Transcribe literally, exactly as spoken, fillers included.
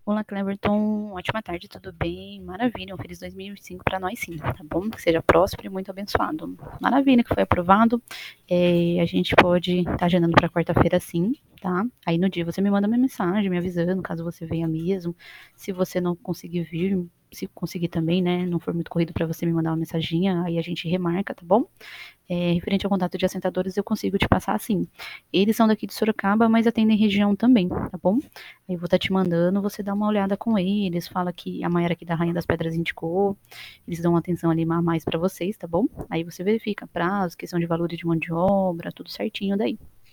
Olá, Cleverton. Ótima tarde, tudo bem? Maravilha, um feliz dois mil e vinte e cinco para nós sim, tá bom? Que seja próspero e muito abençoado. Maravilha, que foi aprovado. É, a gente pode estar tá agendando para quarta-feira sim, tá? Aí no dia você me manda uma mensagem me avisando, caso você venha mesmo. Se você não conseguir vir, se conseguir também, né? Não for muito corrido para você me mandar uma mensaginha, aí a gente remarca, tá bom? É, referente ao contato de assentadores, eu consigo te passar assim. Eles são daqui de Sorocaba, mas atendem região também, tá bom? Aí eu vou estar tá te mandando, você dá uma olhada com eles, fala que a Mayara aqui da Rainha das Pedras indicou, eles dão atenção ali mais para vocês, tá bom? Aí você verifica prazo, questão de valores de mão de obra, tudo certinho daí.